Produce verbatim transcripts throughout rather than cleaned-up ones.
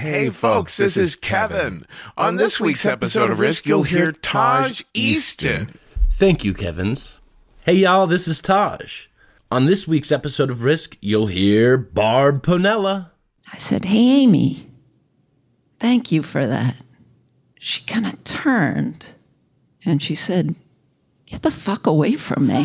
Hey folks, this is Kevin. On this week's episode of Risk, you'll hear Taj Easton. Thank you, Kevins. Hey y'all, this is Taj. On this week's episode of Risk, you'll hear Barb Ponella. I said, hey Amy, thank you for that. She kind of turned and she said, get the fuck away from me.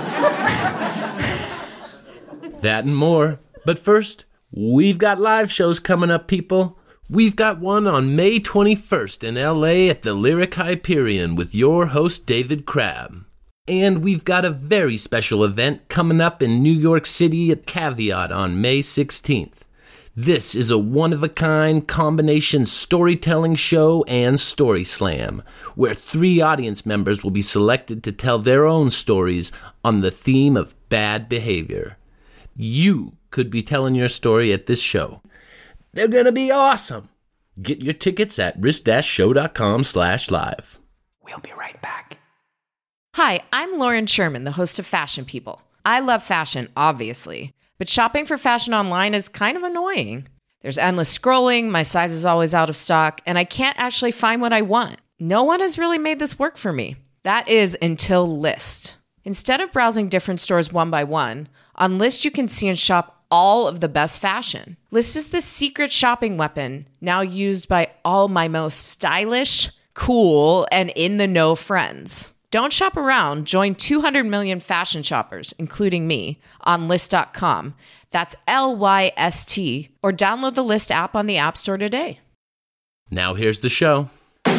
That and more. But first, we've got live shows coming up, people. We've got one on May twenty-first in L A at the Lyric Hyperion with your host, David Crabb. And we've got a very special event coming up in New York City at Caveat on May sixteenth. This is a one-of-a-kind combination storytelling show and story slam, where three audience members will be selected to tell their own stories on the theme of bad behavior. You could be telling your story at this show. They're gonna be awesome. Get your tickets at risk-show.com slash live. We'll be right back. Hi, I'm Lauren Sherman, the host of Fashion People. I love fashion, obviously, but shopping for fashion online is kind of annoying. There's endless scrolling, my size is always out of stock, and I can't actually find what I want. No one has really made this work for me. That is until Lyst. Instead of browsing different stores one by one, on Lyst you can see and shop all of the best fashion. Lyst is the secret shopping weapon now used by all my most stylish, cool, and in-the-know friends. Don't shop around. Join two hundred million fashion shoppers, including me, on Lyst dot com. That's L Y S T. Or download the Lyst app on the App Store today. Now here's the show.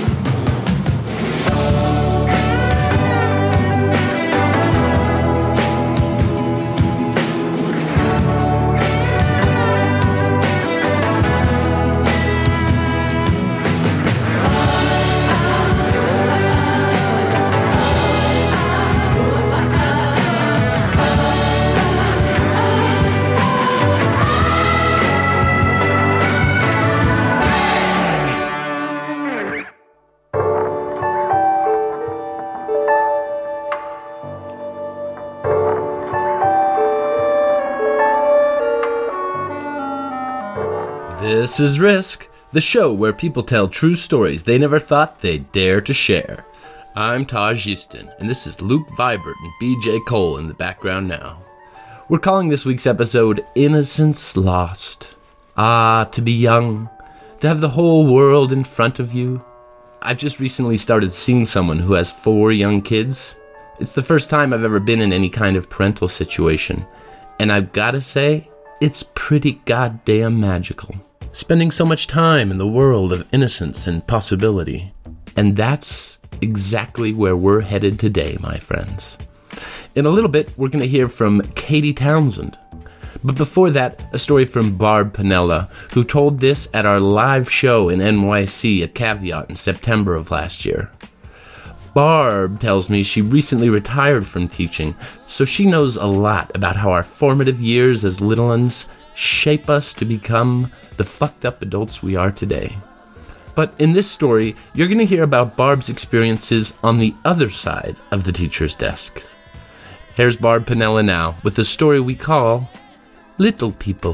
This is Risk, the show where people tell true stories they never thought they'd dare to share. I'm Taj Easton, and this is Luke Vibert and B J Cole in the background now. We're calling this week's episode Innocence Lost. Ah, to be young, to have the whole world in front of you. I've just recently started seeing someone who has four young kids. It's the first time I've ever been in any kind of parental situation, and I've gotta say, it's pretty goddamn magical. Spending so much time in the world of innocence and possibility. And that's exactly where we're headed today, my friends. In a little bit, we're going to hear from Katie Townsend. But before that, a story from Barb Ponella, who told this at our live show in N Y C at Caveat in September of last year. Barb tells me she recently retired from teaching, so she knows a lot about how our formative years as little uns shape us to become the fucked up adults we are today. But in this story, you're going to hear about Barb's experiences on the other side of the teacher's desk. Here's Barb Ponella now with the story we call Little People.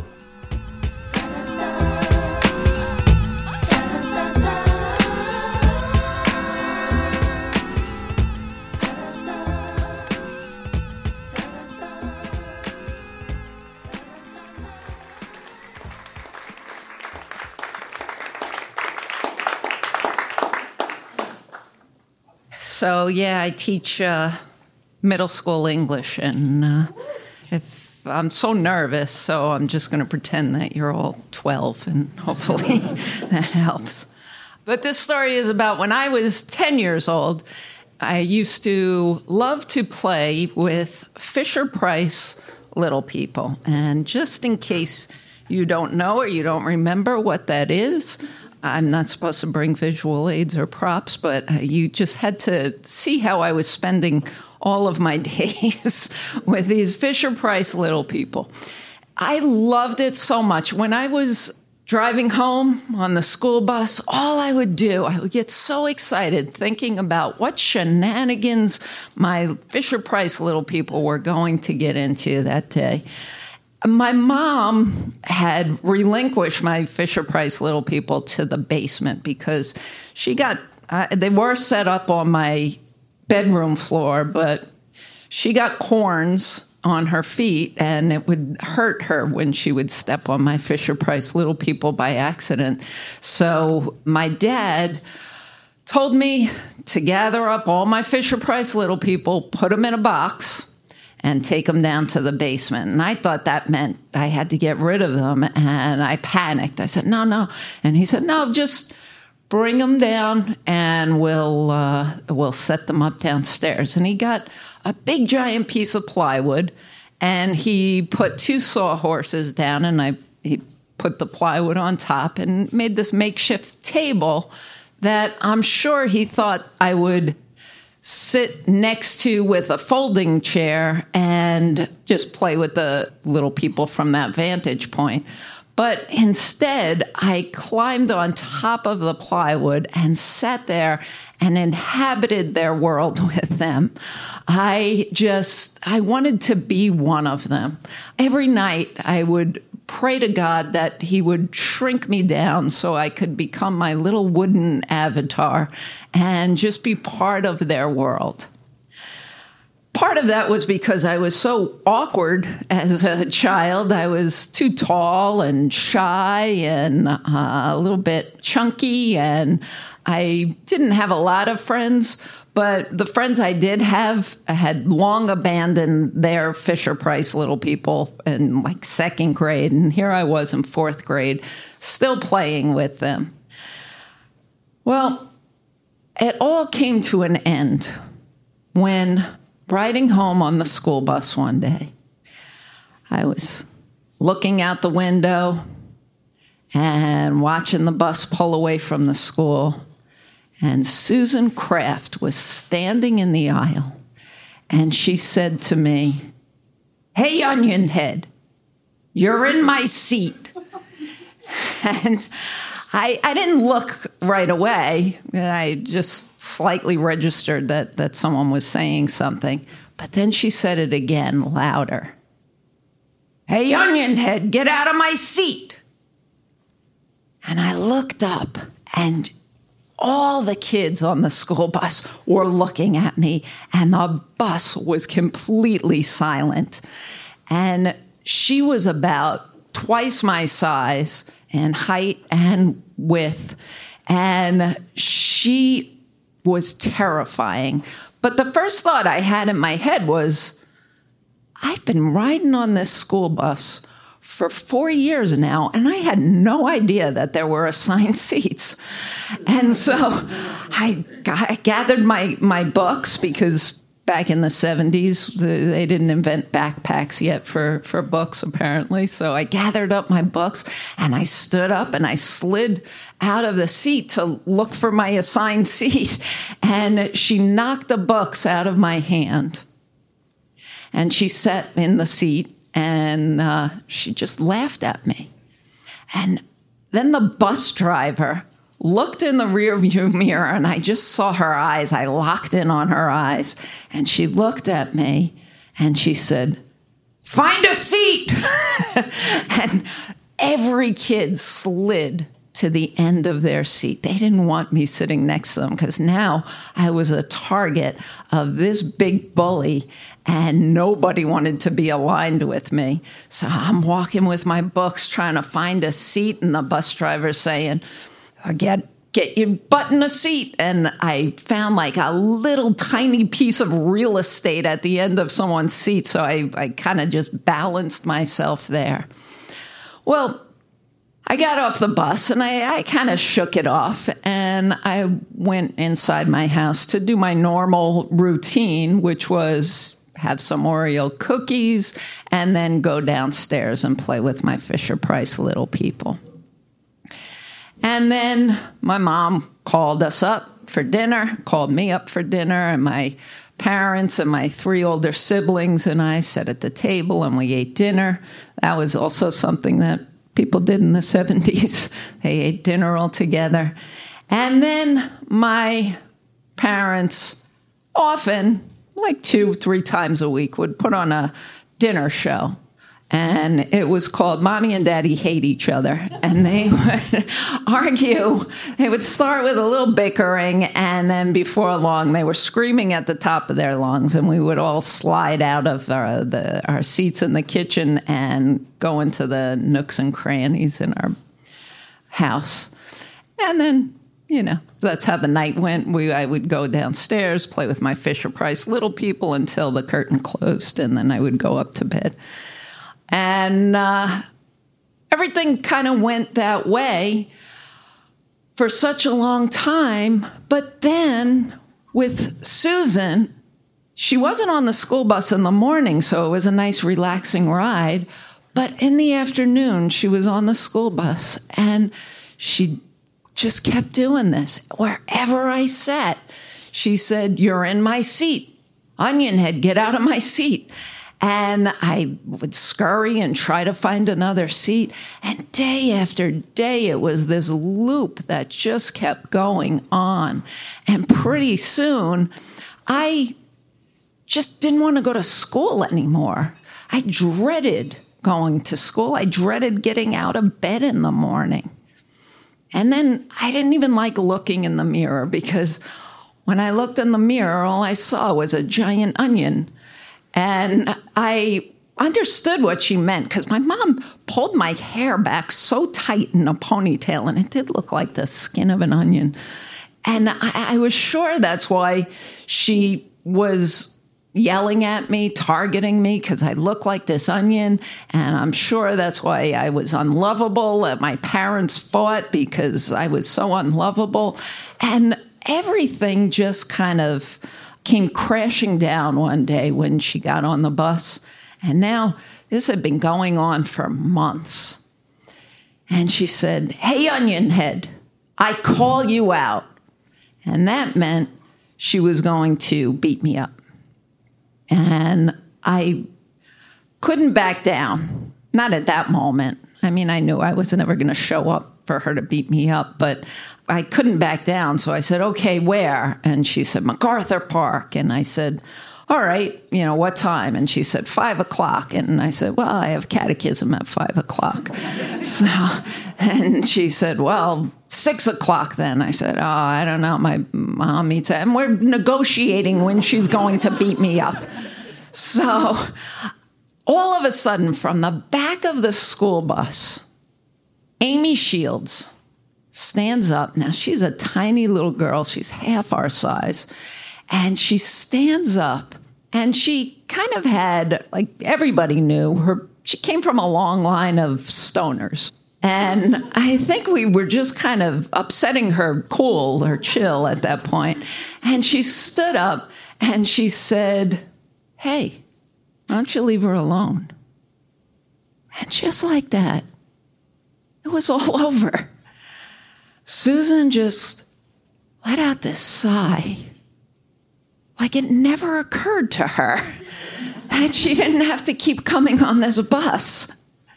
So, yeah, I teach uh, middle school English, and uh, if I'm so nervous, so I'm just going to pretend that you're all twelve, and hopefully that helps. But this story is about when I was ten years old. I used to love to play with Fisher-Price Little People. And just in case you don't know or you don't remember what that is, I'm not supposed to bring visual aids or props, but you just had to see how I was spending all of my days with these Fisher-Price Little People. I loved it so much. When I was driving home on the school bus, all I would do, I would get so excited thinking about what shenanigans my Fisher-Price Little People were going to get into that day. my mom had relinquished my Fisher-Price Little People to the basement because she got, uh, they were set up on my bedroom floor, but she got corns on her feet, and it would hurt her when she would step on my Fisher-Price Little People by accident. So my dad told me to gather up all my Fisher-Price Little People, put them in a box, and take them down to the basement. And I thought that meant I had to get rid of them, and I panicked. I said, no, no. And he said, no, just bring them down, and we'll uh, we'll set them up downstairs. And he got a big giant piece of plywood, and he put two sawhorses down, and I he put the plywood on top and made this makeshift table that I'm sure he thought I would sit next to with a folding chair and just play with the little people from that vantage point. But instead, I climbed on top of the plywood and sat there and inhabited their world with them. I just, I wanted to be one of them. Every night, I would pray to God that he would shrink me down so I could become my little wooden avatar and just be part of their world. Part of that was because I was so awkward as a child. I was too tall and shy and uh, a little bit chunky, and I didn't have a lot of friends. But the friends I did have had long abandoned their Fisher-Price Little People in like second grade, and here I was in fourth grade, still playing with them. Well, it all came to an end when, riding home on the school bus one day, I was looking out the window and watching the bus pull away from the school, and Susan Kraft was standing in the aisle, and she said to me, "Hey, Onion Head, you're in my seat." And I, I didn't look right away. I just slightly registered that, that someone was saying something. But then she said it again, louder. "Hey, Onion Head, get out of my seat." And I looked up, and all the kids on the school bus were looking at me, and the bus was completely silent. And she was about twice my size in height and width, and she was terrifying. But the first thought I had in my head was, I've been riding on this school bus for four years now, and I had no idea that there were assigned seats. And so I, got, I gathered my, my books, because back in the seventies, they didn't invent backpacks yet for, for books, apparently. So I gathered up my books, and I stood up, and I slid out of the seat to look for my assigned seat. And she knocked the books out of my hand. And she sat in the seat, and uh, she just laughed at me. And then the bus driver looked in the rearview mirror, and I just saw her eyes. I locked in on her eyes, and she looked at me, and she said, "Find a seat." And every kid slid to the end of their seat. They didn't want me sitting next to them, because now I was a target of this big bully, and nobody wanted to be aligned with me. So I'm walking with my books trying to find a seat, and the bus driver's saying, Get, get your butt in a seat. And I found like a little tiny piece of real estate at the end of someone's seat, so I, I kind of just balanced myself there. Well, I got off the bus, and I, I kind of shook it off, and I went inside my house to do my normal routine, which was have some Oreo cookies and then go downstairs and play with my Fisher-Price Little People. And then my mom called us up for dinner, called me up for dinner, and my parents and my three older siblings and I sat at the table, and we ate dinner. That was also something that people did in the seventies. They ate dinner all together. And then my parents often, like two, three times a week, would put on a dinner show. And it was called Mommy and Daddy Hate Each Other. And they would argue. They would start with a little bickering, and then before long, they were screaming at the top of their lungs, and we would all slide out of our, the, our seats in the kitchen and go into the nooks and crannies in our house. And then, you know, that's how the night went. We, I would go downstairs, play with my Fisher-Price little people until the curtain closed, and then I would go up to bed. And uh, everything kind of went that way for such a long time. But then with Susan, she wasn't on the school bus in the morning, so it was a nice, relaxing ride. But in the afternoon, she was on the school bus, and she just kept doing this. Wherever I sat, she said, "You're in my seat. Onion head, get out of my seat." And I would scurry and try to find another seat. And day after day, it was this loop that just kept going on. And pretty soon, I just didn't want to go to school anymore. I dreaded going to school. I dreaded getting out of bed in the morning. And then I didn't even like looking in the mirror, because when I looked in the mirror, all I saw was a giant onion. And I understood what she meant, because my mom pulled my hair back so tight in a ponytail, and it did look like the skin of an onion. And I, I was sure that's why she was yelling at me, targeting me, because I looked like this onion. And I'm sure that's why I was unlovable, and my parents fought because I was so unlovable. And everything just kind of came crashing down one day when she got on the bus. And now this had been going on for months. And she said, "Hey, onion head, I call you out." And that meant she was going to beat me up. And I couldn't back down. Not at that moment. I mean, I knew I wasn't ever going to show up for her to beat me up, but I couldn't back down. So I said, "Okay, where?" And she said, "MacArthur Park." And I said, "All right, you know, what time?" And she said, five o'clock. And I said, "Well, I have catechism at five o'clock. So, and she said, "Well, six o'clock then." I said, "Oh, I don't know. My mom eats it." And we're negotiating when she's going to beat me up. So all of a sudden, from the back of the school bus, Amy Shields stands up. Now, she's a tiny little girl. She's half our size. And she stands up, and she kind of had, like everybody knew, her. She came from a long line of stoners. And I think we were just kind of upsetting her cool, her chill at that point. And she stood up, and she said, "Hey, why don't you leave her alone?" And just like that, it was all over. Susan just let out this sigh, like it never occurred to her that she didn't have to keep coming on this bus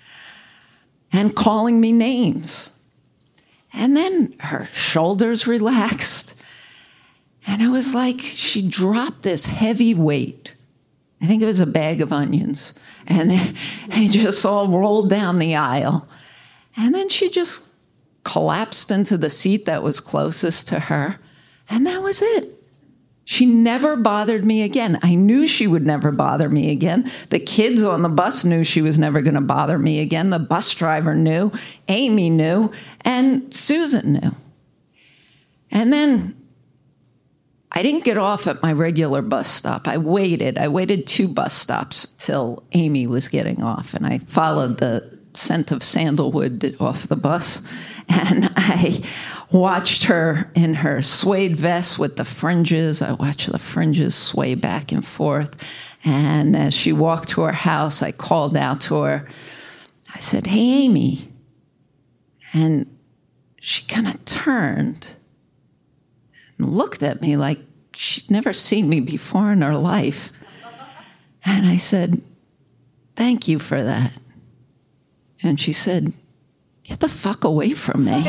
and calling me names. And then her shoulders relaxed, and it was like she dropped this heavy weight. I think it was a bag of onions, and it, it just all rolled down the aisle. And then she just collapsed into the seat that was closest to her, and that was it. She never bothered me again. I knew she would never bother me again. The kids on the bus knew she was never going to bother me again. The bus driver knew, Amy knew, and Susan knew. And then I didn't get off at my regular bus stop. I waited. I waited two bus stops till Amy was getting off, and I followed the scent of sandalwood off the bus, and I watched her in her suede vest with the fringes. I watched the fringes sway back and forth, and as she walked to her house, I called out to her. I said, "Hey, Amy." And she kind of turned and looked at me like she'd never seen me before in her life. And I said, "Thank you for that." And she said, "Get the fuck away from me."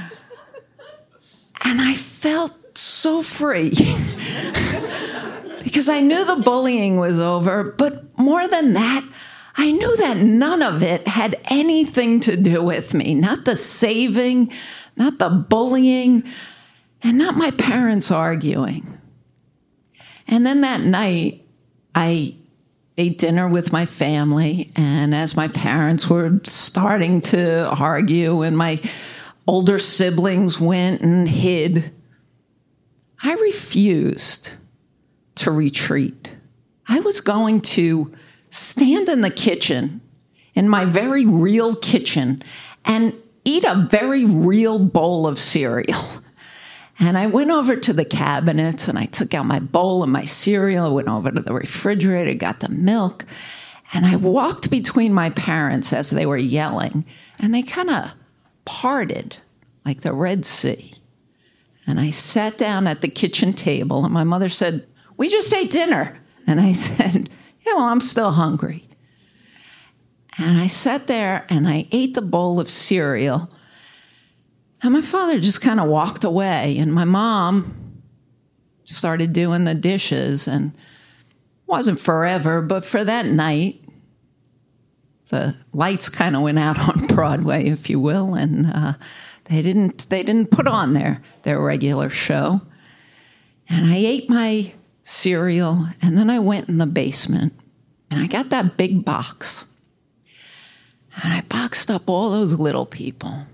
And I felt so free because I knew the bullying was over, but more than that, I knew that none of it had anything to do with me. Not the saving, not the bullying, and not my parents arguing. And then that night, I ate dinner with my family, and as my parents were starting to argue and my older siblings went and hid, I refused to retreat. I was going to stand in the kitchen, in my very real kitchen, and eat a very real bowl of cereal. And I went over to the cabinets, and I took out my bowl and my cereal. I went over to the refrigerator, got the milk, and I walked between my parents as they were yelling, and they kind of parted like the Red Sea. And I sat down at the kitchen table, and my mother said, "We just ate dinner." And I said, "Yeah, well, I'm still hungry." And I sat there, and I ate the bowl of cereal. And my father just kind of walked away, and my mom started doing the dishes, and it wasn't forever, but for that night, the lights kind of went out on Broadway, if you will, and uh, they didn't they didn't put on their, their regular show. And I ate my cereal, and then I went in the basement, and I got that big box, and I boxed up all those little people.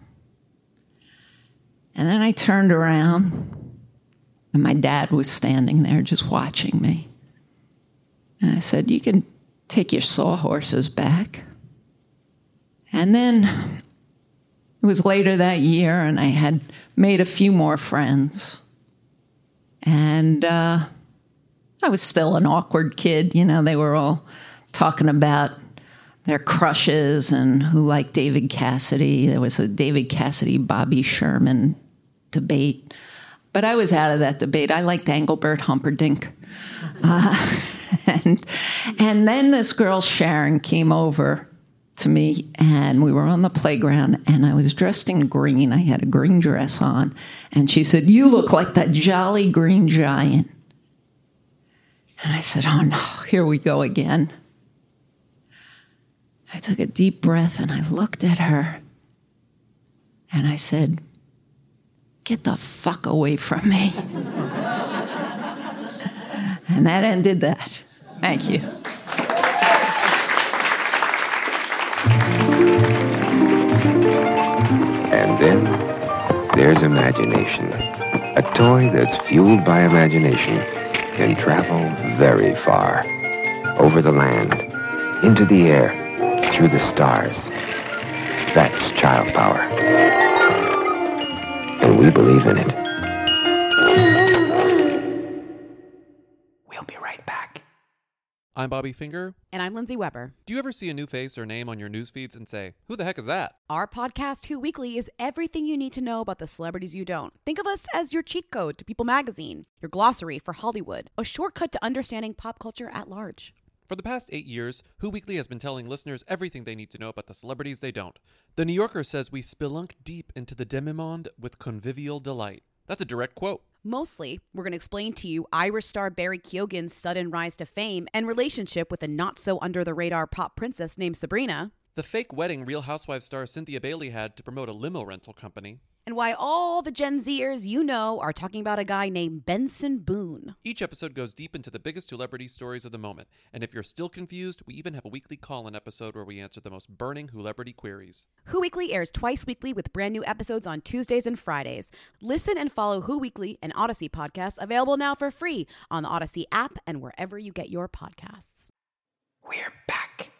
And then I turned around, and my dad was standing there just watching me. And I said, "You can take your sawhorses back." And then it was later that year, and I had made a few more friends. And uh, I was still an awkward kid. You know, they were all talking about their crushes and who liked David Cassidy. There was a David Cassidy-Bobby Sherman debate. But I was out of that debate. I liked Engelbert Humperdinck. Uh, and, and then this girl, Sharon, came over to me, and we were on the playground, and I was dressed in green. I had a green dress on. And she said, "You look like that jolly green giant." And I said, "Oh, no, here we go again." I took a deep breath, and I looked at her, and I said, "Get the fuck away from me." And that ended that. Thank you. And then there's imagination. A toy that's fueled by imagination can travel very far. Over the land, into the air, through the stars. That's child power. And we believe in it. We'll be right back. I'm Bobby Finger. And I'm Lindsay Weber. Do you ever see a new face or name on your news feeds and say, "Who the heck is that?" Our podcast, Who Weekly, is everything you need to know about the celebrities you don't. Think of us as your cheat code to People magazine, your glossary for Hollywood, a shortcut to understanding pop culture at large. For the past eight years, Who Weekly has been telling listeners everything they need to know about the celebrities they don't. The New Yorker says we spelunk deep into the demi-monde with convivial delight. That's a direct quote. Mostly, we're going to explain to you Irish star Barry Keoghan's sudden rise to fame and relationship with a not-so-under-the-radar pop princess named Sabrina. The fake wedding Real Housewives star Cynthia Bailey had to promote a limo rental company. And why all the Gen Zers you know are talking about a guy named Benson Boone. Each episode goes deep into the biggest celebrity stories of the moment. And if you're still confused, we even have a weekly call-in episode where we answer the most burning Wholebrity queries. Who Weekly airs twice weekly with brand new episodes on Tuesdays and Fridays. Listen and follow Who Weekly, an Odyssey podcast, available now for free on the Odyssey app and wherever you get your podcasts. We're back.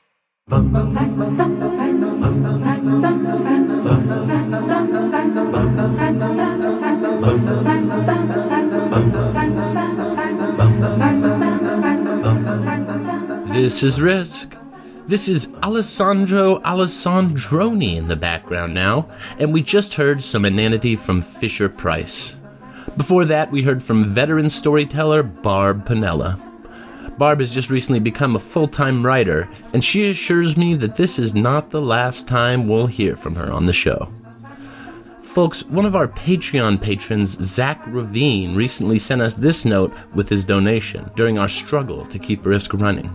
This is Risk. This is Alessandro Alessandroni in the background now, and we just heard some inanity from Fisher Price. Before that, we heard from veteran storyteller Barb Panella. Barb has just recently become a full-time writer, and she assures me that this is not the last time we'll hear from her on the show. Folks, one of our Patreon patrons, Zach Ravine, recently sent us this note with his donation during our struggle to keep Risk running.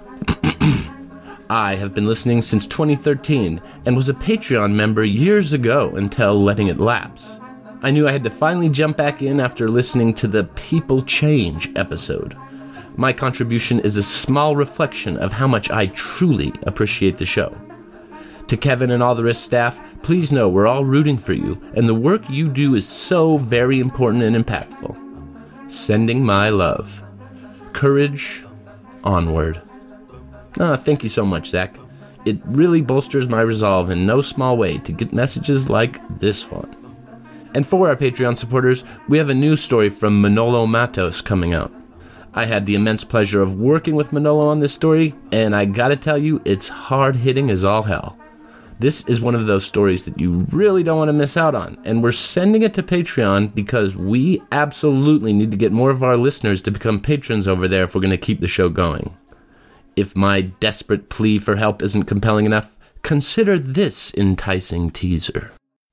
I have been listening since twenty thirteen and was a Patreon member years ago until letting it lapse. I knew I had to finally jump back in after listening to the People Change episode. My contribution is a small reflection of how much I truly appreciate the show. To Kevin and all the Risk staff, please know we're all rooting for you, and the work you do is so very important and impactful. Sending my love. Courage, onward. Ah, thank you so much, Zach. It really bolsters my resolve in no small way to get messages like this one. And for our Patreon supporters, we have a news story from Manolo Matos coming out. I had the immense pleasure of working with Manolo on this story, and I gotta tell you, it's hard-hitting as all hell. This is one of those stories that you really don't want to miss out on, and we're sending it to Patreon because we absolutely need to get more of our listeners to become patrons over there if we're going to keep the show going. If my desperate plea for help isn't compelling enough, consider this enticing teaser.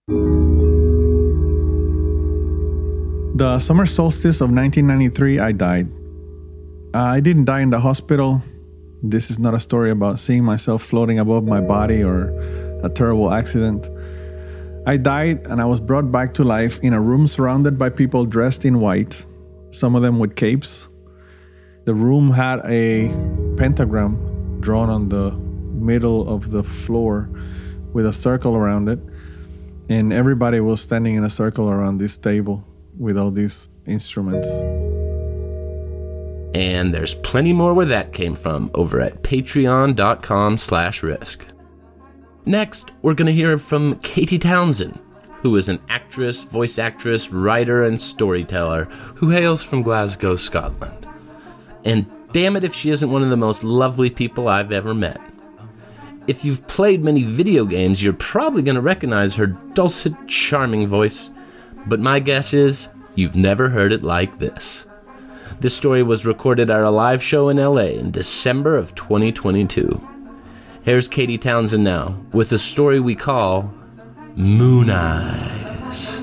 The summer solstice of nineteen ninety-three, I died. I didn't die in the hospital. This is not a story about seeing myself floating above my body or a terrible accident. I died and I was brought back to life in a room surrounded by people dressed in white, some of them with capes. The room had a pentagram drawn on the middle of the floor with a circle around it, and everybody was standing in a circle around this table with all these instruments. And there's plenty more where that came from over at patreon.com slash risk. Next, we're going to hear from Katie Townsend, who is an actress, voice actress, writer, and storyteller who hails from Glasgow, Scotland. And damn it if she isn't one of the most lovely people I've ever met. If you've played many video games, you're probably going to recognize her dulcet, charming voice. But my guess is you've never heard it like this. This story was recorded at our live show in L A in December of twenty twenty-two. Here's Katie Townsend now with a story we call Moon Eyes.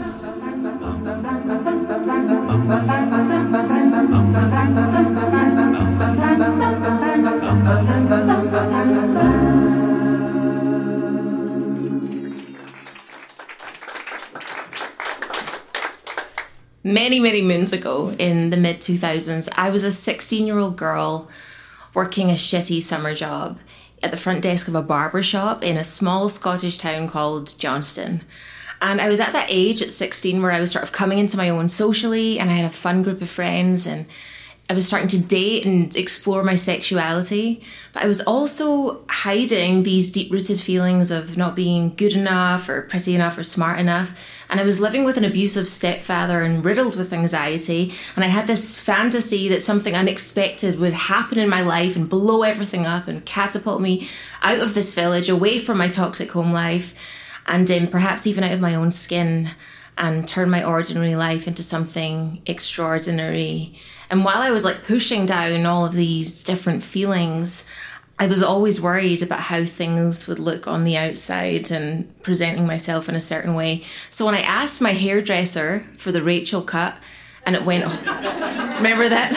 Many, many moons ago, in the mid two thousands, I was a sixteen-year-old girl working a shitty summer job at the front desk of a barber shop in a small Scottish town called Johnston. And I was at that age at sixteen where I was sort of coming into my own socially, and I had a fun group of friends, and I was starting to date and explore my sexuality. But I was also hiding these deep-rooted feelings of not being good enough or pretty enough or smart enough. And I was living with an abusive stepfather and riddled with anxiety. And I had this fantasy that something unexpected would happen in my life and blow everything up and catapult me out of this village, away from my toxic home life, and um, perhaps even out of my own skin, and turn my ordinary life into something extraordinary. And while I was like pushing down all of these different feelings, I was always worried about how things would look on the outside and presenting myself in a certain way. So when I asked my hairdresser for the Rachel cut, and it went, oh, remember that?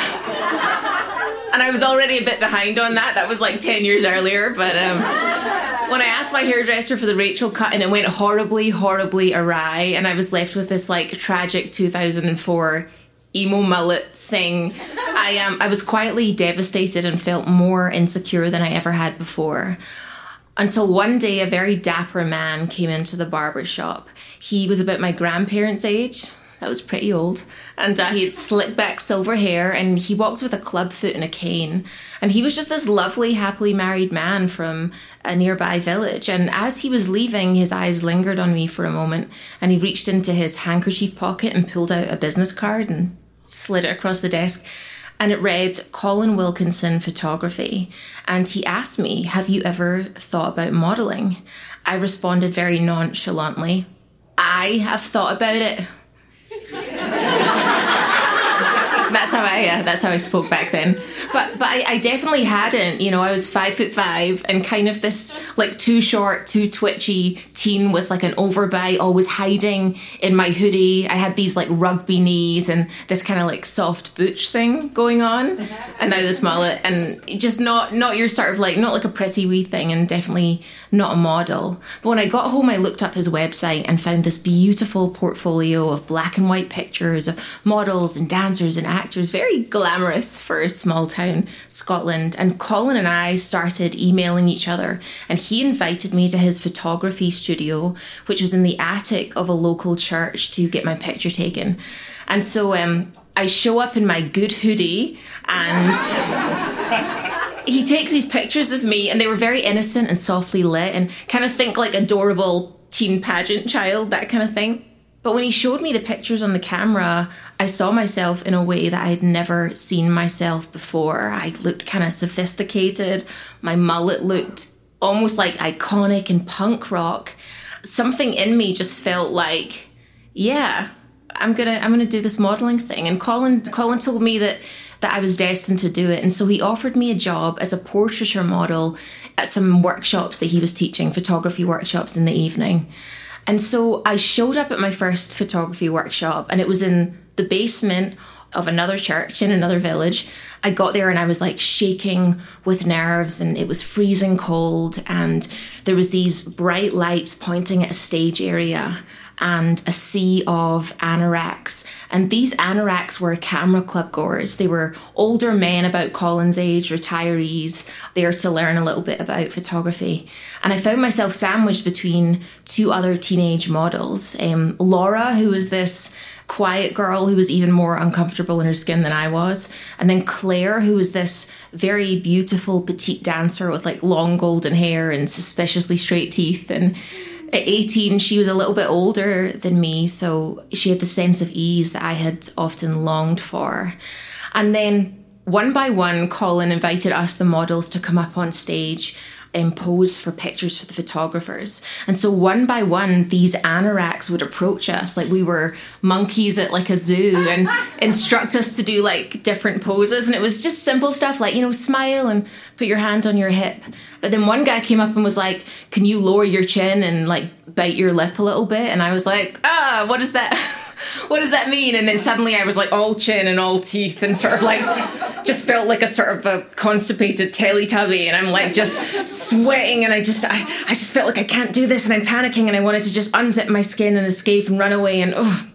And I was already a bit behind on that. That was like ten years earlier. But um, when I asked my hairdresser for the Rachel cut, and it went horribly, horribly awry, and I was left with this like tragic two thousand four emo mullet thing, I um I was quietly devastated and felt more insecure than I ever had before. Until one day a very dapper man came into the barber shop. He was about my grandparents' age. That was pretty old. And uh, he had slick back silver hair, and he walked with a club foot and a cane. And he was just this lovely, happily married man from a nearby village. And as he was leaving, his eyes lingered on me for a moment, and he reached into his handkerchief pocket and pulled out a business card and slid it across the desk. And it read, Colin Wilkinson Photography. And he asked me, have you ever thought about modelling? I responded very nonchalantly, I have thought about it. That's how I uh, that's how I spoke back then. But but I, I definitely hadn't. You know, I was five foot five and kind of this like too short, too twitchy teen with like an overbite, always hiding in my hoodie. I had these like rugby knees and this kind of like soft butch thing going on, and now this mullet, and just not not your sort of like not like a pretty wee thing, and definitely not a model. But when I got home, I looked up his website and found this beautiful portfolio of black and white pictures of models and dancers and actors, very glamorous for a small town, Scotland. And Colin and I started emailing each other, and he invited me to his photography studio, which was in the attic of a local church, to get my picture taken. And so um, I show up in my good hoodie, and he takes these pictures of me, and they were very innocent and softly lit, and kind of think like adorable teen pageant child, that kind of thing. But when he showed me the pictures on the camera, I saw myself in a way that I had never seen myself before. I looked kind of sophisticated. My mullet looked almost like iconic and punk rock. Something in me just felt like, yeah, I'm gonna I'm gonna do this modeling thing. And Colin Colin told me that that I was destined to do it. And so he offered me a job as a portraiture model at some workshops that he was teaching, photography workshops in the evening. And so I showed up at my first photography workshop, and it was in the basement of another church in another village. I got there and I was like shaking with nerves, and it was freezing cold, and there was these bright lights pointing at a stage area and a sea of anoraks. And these anoraks were camera club goers. They were older men about Colin's age, retirees, there to learn a little bit about photography. And I found myself sandwiched between two other teenage models. Um, Laura, who was this quiet girl who was even more uncomfortable in her skin than I was. And then Claire, who was this very beautiful petite dancer with like long golden hair and suspiciously straight teeth. And at eighteen, she was a little bit older than me, so she had the sense of ease that I had often longed for. And then one by one, Colin invited us, the models, to come up on stage and pose for pictures for the photographers. And so one by one, these anoraks would approach us like we were monkeys at like a zoo and instruct us to do like different poses. And it was just simple stuff like, you know, smile and put your hand on your hip. But then one guy came up and was like, can you lower your chin and like bite your lip a little bit? And I was like, ah, what is that? What does that mean? And then suddenly I was like all chin and all teeth and sort of like just felt like a sort of a constipated Teletubby, and I'm like just sweating, and I just I, I just felt like I can't do this, and I'm panicking, and I wanted to just unzip my skin and escape and run away, and oh.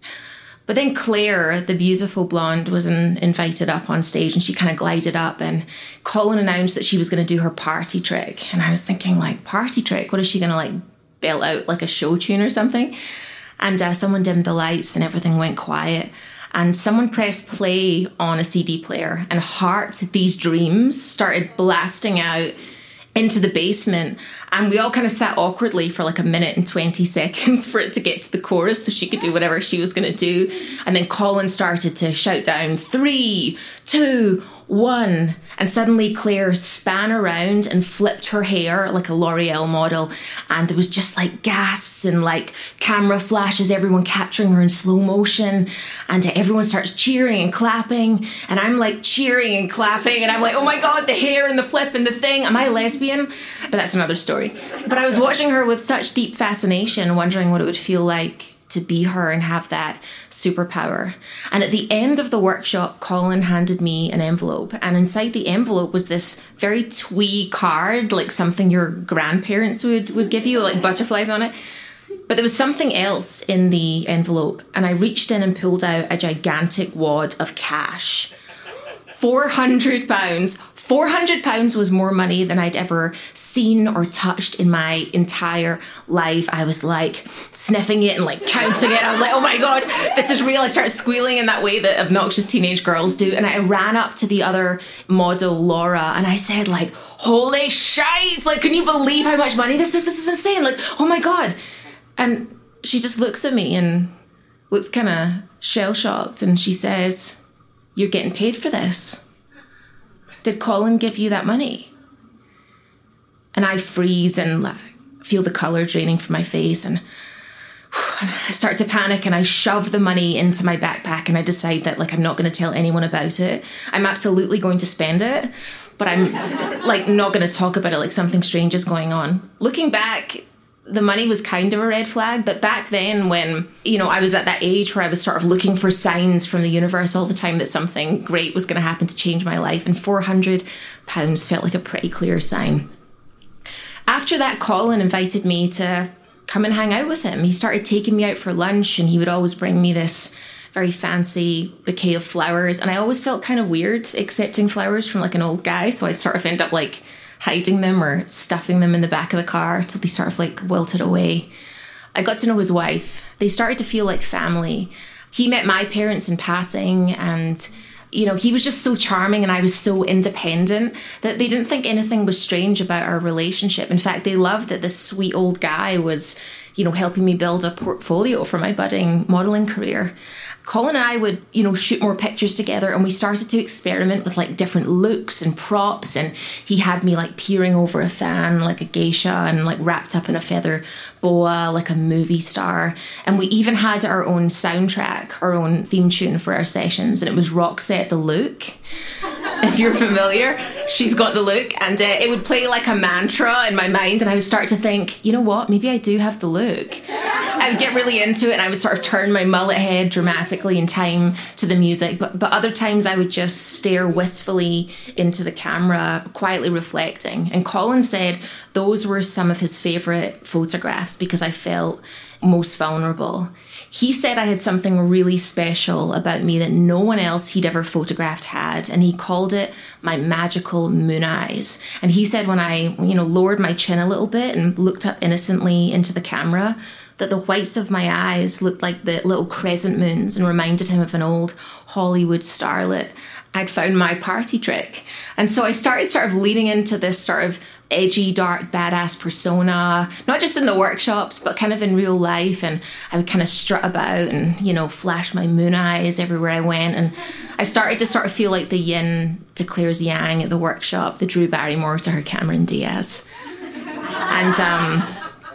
But then Claire, the beautiful blonde, was in, invited up on stage, and she kind of glided up, and Colin announced that she was going to do her party trick. And I was thinking, like, party trick? What is she going to like belt out like a show tune or something? And uh, someone dimmed the lights and everything went quiet. And someone pressed play on a C D player, and Heart, These Dreams started blasting out into the basement. And we all kind of sat awkwardly for like a minute and twenty seconds for it to get to the chorus so she could do whatever she was going to do. And then Colin started to shout down, three, two, one. And suddenly Claire span around and flipped her hair like a L'Oreal model. And there was just like gasps and like camera flashes, everyone capturing her in slow motion. And everyone starts cheering and clapping. And I'm like cheering and clapping. And I'm like, oh my God, the hair and the flip and the thing. Am I lesbian? But that's another story. But I was watching her with such deep fascination, wondering what it would feel like to be her and have that superpower. And at the end of the workshop, Colin handed me an envelope, and inside the envelope was this very twee card, like something your grandparents would, would give you, like butterflies on it. But there was something else in the envelope, and I reached in and pulled out a gigantic wad of cash. four hundred pounds. four hundred pounds was more money than I'd ever seen or touched in my entire life. I was like sniffing it and like counting it. I was like, oh my God, this is real. I started squealing in that way that obnoxious teenage girls do. And I ran up to the other model, Laura, and I said like, holy shite, like, can you believe how much money this is? This is insane. Like, oh my God. And she just looks at me and looks kind of shell-shocked, and she says, you're getting paid for this. Did Colin give you that money? And I freeze and like, feel the colour draining from my face, and I start to panic and I shove the money into my backpack and I decide that like I'm not going to tell anyone about it. I'm absolutely going to spend it, but I'm like not going to talk about it like something strange is going on. Looking back, the money was kind of a red flag, but back then when, you know, I was at that age where I was sort of looking for signs from the universe all the time that something great was going to happen to change my life, and four hundred pounds felt like a pretty clear sign. After that, Colin invited me to come and hang out with him. He started taking me out for lunch, and he would always bring me this very fancy bouquet of flowers, and I always felt kind of weird accepting flowers from like an old guy, so I'd sort of end up like hiding them or stuffing them in the back of the car until they sort of like wilted away. I got to know his wife. They started to feel like family. He met my parents in passing, and you know, he was just so charming and I was so independent that they didn't think anything was strange about our relationship. In fact, they loved that this sweet old guy was, you know, helping me build a portfolio for my budding modeling career. Colin and I would, you know, shoot more pictures together, and we started to experiment with like different looks and props, and he had me like peering over a fan like a geisha and like wrapped up in a feather boa like a movie star. And we even had our own soundtrack, our own theme tune for our sessions, and it was Roxette The Look. If you're familiar, She's Got the Look, and uh, it would play like a mantra in my mind, and I would start to think, you know what, maybe I do have the look. I would get really into it, and I would sort of turn my mullet head dramatically in time to the music, but, but other times I would just stare wistfully into the camera, quietly reflecting. And Colin said those were some of his favourite photographs because I felt most vulnerable. He said I had something really special about me that no one else he'd ever photographed had, and he called it my magical moon eyes. And he said when I, you know, lowered my chin a little bit and looked up innocently into the camera, that the whites of my eyes looked like the little crescent moons and reminded him of an old Hollywood starlet. I'd found my party trick. And so I started sort of leaning into this sort of edgy, dark, badass persona, not just in the workshops, but kind of in real life. And I would kind of strut about and, you know, flash my moon eyes everywhere I went. And I started to sort of feel like the yin declares yang at the workshop, the Drew Barrymore to her Cameron Diaz. And, um...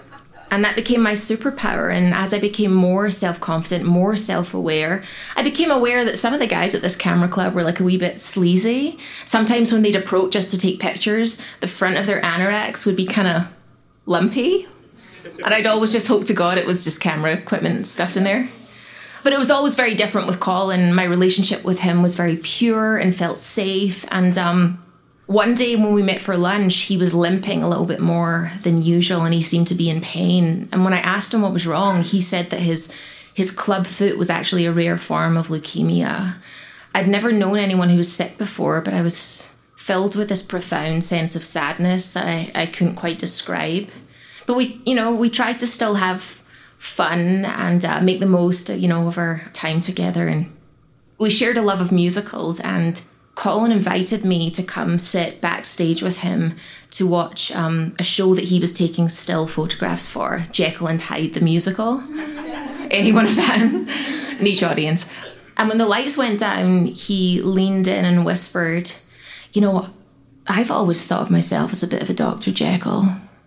And that became my superpower. And as I became more self-confident, more self-aware, I became aware that some of the guys at this camera club were like a wee bit sleazy. Sometimes when they'd approach us to take pictures, the front of their anoraks would be kind of lumpy. And I'd always just hope to God it was just camera equipment stuffed in there. But it was always very different with Colin. My relationship with him was very pure and felt safe. And um, one day when we met for lunch, he was limping a little bit more than usual and he seemed to be in pain. And when I asked him what was wrong, he said that his his club foot was actually a rare form of leukemia. I'd never known anyone who was sick before, but I was filled with this profound sense of sadness that I, I couldn't quite describe. But we, you know, we tried to still have fun and uh, make the most, you know, of our time together. And we shared a love of musicals, and Colin invited me to come sit backstage with him to watch um, a show that he was taking still photographs for, Jekyll and Hyde the musical. Anyone a fan? Niche audience. And when the lights went down, he leaned in and whispered, you know, I've always thought of myself as a bit of a Doctor Jekyll.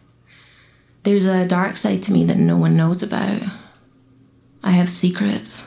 There's a dark side to me that no one knows about. I have secrets.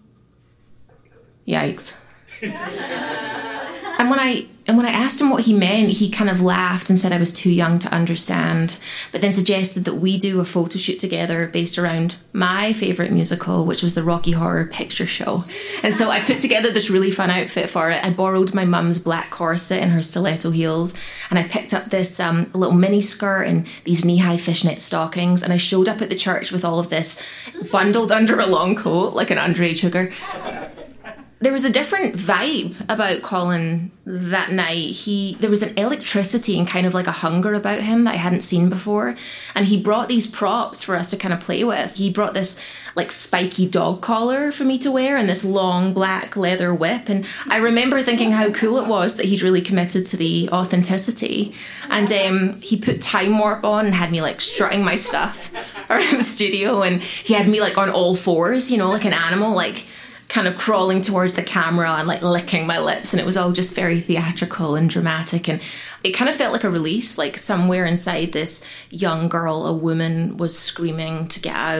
Yikes. And when I and when I asked him what he meant, he kind of laughed and said I was too young to understand, but then suggested that we do a photo shoot together based around my favourite musical, which was the Rocky Horror Picture Show. And so I put together this really fun outfit for it. I borrowed my mum's black corset and her stiletto heels, and I picked up this um, little mini skirt and these knee-high fishnet stockings, and I showed up at the church with all of this bundled under a long coat like an underage hooker. There was a different vibe about Colin that night. He there was an electricity and kind of like a hunger about him that I hadn't seen before. And he brought these props for us to kind of play with. He brought this like spiky dog collar for me to wear and this long black leather whip. And I remember thinking how cool it was that he'd really committed to the authenticity. And um, he put Time Warp on and had me like strutting my stuff around the studio. And he had me like on all fours, you know, like an animal, like kind of crawling towards the camera and like licking my lips, and it was all just very theatrical and dramatic, and it kind of felt like a release, like somewhere inside this young girl, a woman was screaming to get out.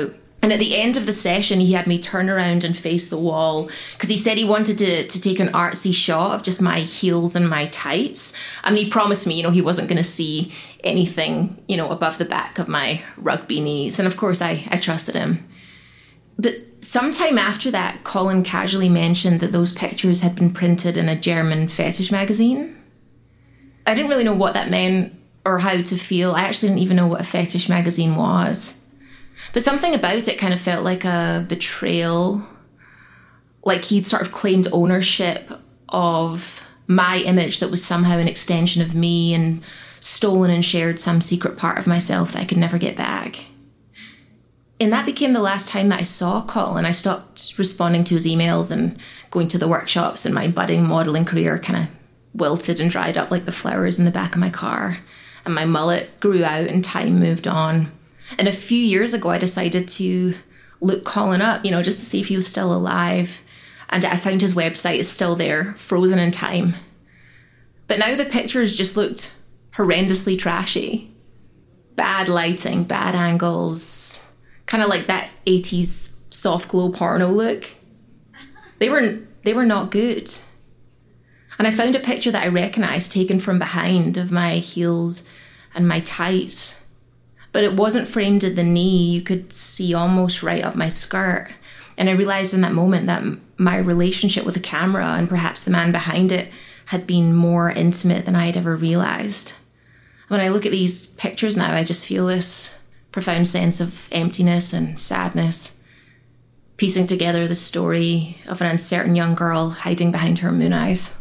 And at the end of the session, he had me turn around and face the wall because he said he wanted to, to take an artsy shot of just my heels and my tights. I mean, he promised me, you know, he wasn't going to see anything, you know, above the back of my rugby knees. And of course, I, I trusted him. But sometime after that, Colin casually mentioned that those pictures had been printed in a German fetish magazine. I didn't really know what that meant or how to feel. I actually didn't even know what a fetish magazine was. But something about it kind of felt like a betrayal, like he'd sort of claimed ownership of my image that was somehow an extension of me and stolen and shared some secret part of myself that I could never get back. And that became the last time that I saw Colin. I stopped responding to his emails and going to the workshops, and my budding modelling career kind of wilted and dried up like the flowers in the back of my car. And my mullet grew out and time moved on. And a few years ago, I decided to look Colin up, you know, just to see if he was still alive. And I found his website is still there, frozen in time. But now the pictures just looked horrendously trashy. Bad lighting, bad angles, kind of like that eighties soft glow porno look. They were, they were not good. And I found a picture that I recognised taken from behind of my heels and my tights. But it wasn't framed at the knee. You could see almost right up my skirt. And I realised in that moment that my relationship with the camera and perhaps the man behind it had been more intimate than I had ever realised. When I look at these pictures now, I just feel this profound sense of emptiness and sadness, piecing together the story of an uncertain young girl hiding behind her moon eyes.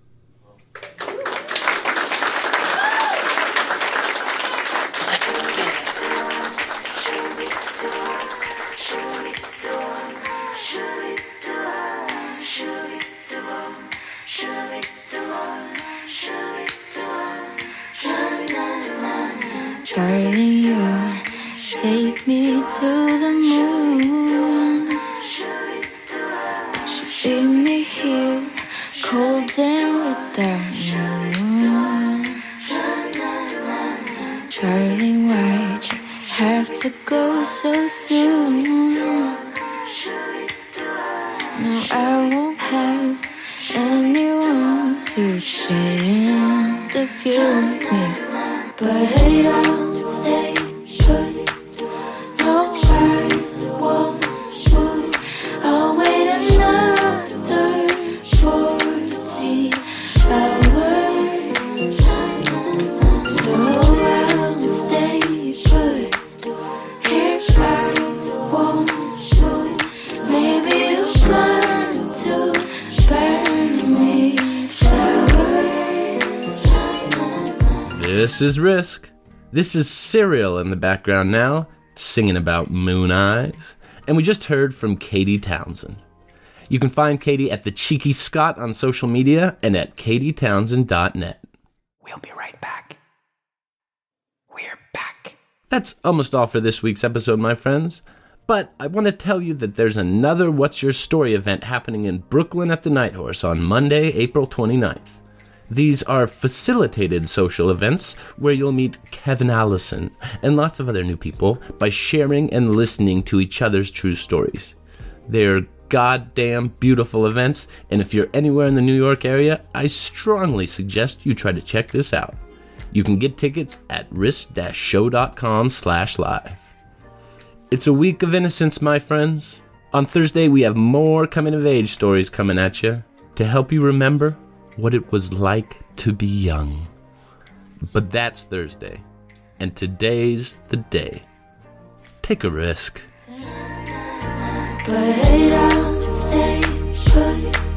Darling, you take me to the moon, but you leave me here, cold and without you. Darling, why'd you have to go so soon? No, I won't have anyone to share the view with. But I'll stay put. No, I won't move. I'll wait another forty hours. So I'll stay put. Here I won't move. Maybe you'll come to burn me flowers. This is Risk. This is Serial in the background now, singing about moon eyes. And we just heard from Katie Townsend. You can find Katie at the Cheeky Scott on social media and at katie townsend dot net. We'll be right back. We're back. That's almost all for this week's episode, my friends. But I want to tell you that there's another What's Your Story event happening in Brooklyn at the Night Horse on Monday, April twenty-ninth. These are facilitated social events where you'll meet Kevin Allison and lots of other new people by sharing and listening to each other's true stories. They're goddamn beautiful events, and if you're anywhere in the New York area, I strongly suggest you try to check this out. You can get tickets at risk dash show dot com slash live. It's a week of innocence, my friends. On Thursday, we have more coming-of-age stories coming at you to help you remember what it was like to be young. But that's Thursday, and today's the day. Take a risk. But I'll stay put.